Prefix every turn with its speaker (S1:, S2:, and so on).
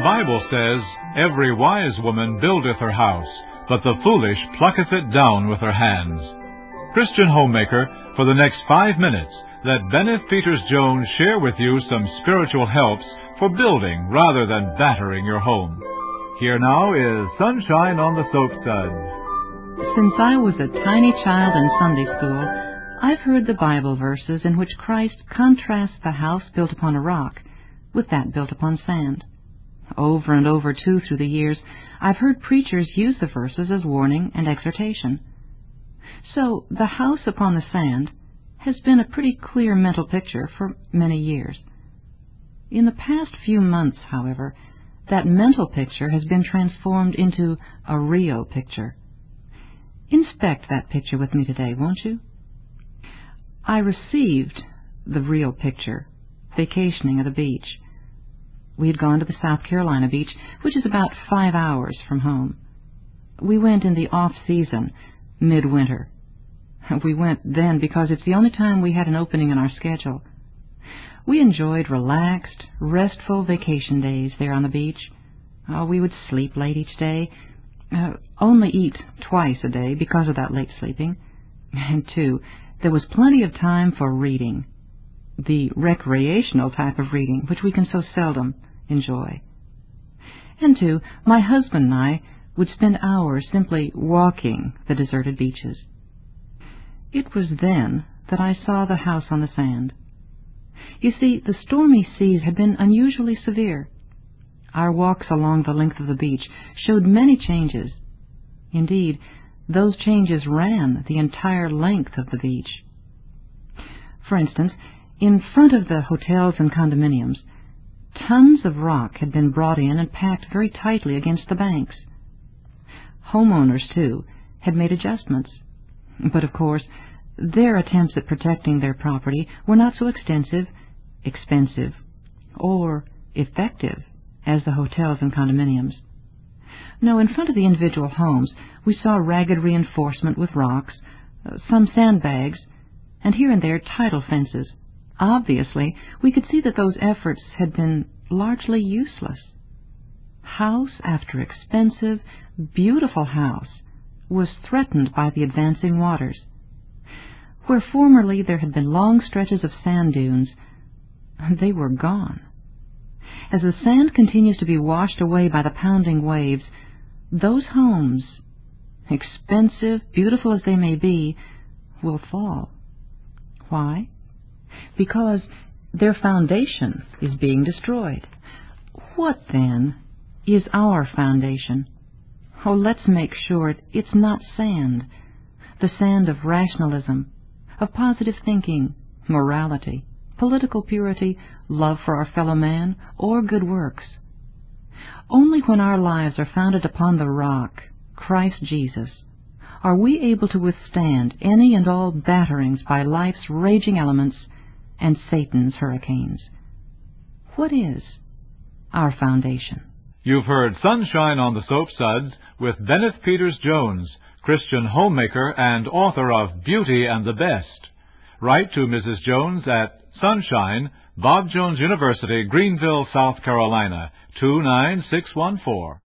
S1: Bible says, "Every wise woman buildeth her house, but the foolish plucketh it down with her hands." Christian Homemaker, for the next 5 minutes, let Bennett Peters Jones share with you some spiritual helps for building rather than battering your home. Here now is Sunshine on the Soapsuds.
S2: Since I was a tiny child in Sunday school, I've heard the Bible verses in which Christ contrasts the house built upon a rock with that built upon sand. Over and over, too, through the years, I've heard preachers use the verses as warning and exhortation. So, the house upon the sand has been a pretty clear mental picture for many years. In the past few months, however, that mental picture has been transformed into a real picture. Inspect that picture with me today, won't you? I received the real picture, vacationing at a beach. We had gone to the South Carolina beach, which is about 5 hours from home. We went in the off-season, midwinter. We went then because it's the only time we had an opening in our schedule. We enjoyed relaxed, restful vacation days there on the beach. We would sleep late each day, only eat twice a day because of that late sleeping. And, too, there was plenty of time for reading, the recreational type of reading, which we can so seldom enjoy. And, too, my husband and I would spend hours simply walking the deserted beaches. It was then that I saw the house on the sand. You see, the stormy seas had been unusually severe. Our walks along the length of the beach showed many changes. Indeed, those changes ran the entire length of the beach. For instance, in front of the hotels and condominiums, tons of rock had been brought in and packed very tightly against the banks. Homeowners, too, had made adjustments. But, of course, their attempts at protecting their property were not so extensive, expensive, or effective as the hotels and condominiums. No, in front of the individual homes, we saw ragged reinforcement with rocks, some sandbags, and here and there tidal fences. Obviously, we could see that those efforts had been largely useless. House after expensive, beautiful house was threatened by the advancing waters. Where formerly there had been long stretches of sand dunes, they were gone. As the sand continues to be washed away by the pounding waves, those homes, expensive, beautiful as they may be, will fall. Why? Because their foundation is being destroyed. What, then, is our foundation? Oh, let's make sure it's not sand, the sand of rationalism, of positive thinking, morality, political purity, love for our fellow man, or good works. Only when our lives are founded upon the rock, Christ Jesus, are we able to withstand any and all batterings by life's raging elements and Satan's hurricanes. What is our foundation?
S1: You've heard Sunshine on the Soapsuds with Bennett Peters Jones, Christian homemaker and author of Beauty and the Best. Write to Mrs. Jones at Sunshine, Bob Jones University, Greenville, South Carolina, 29614.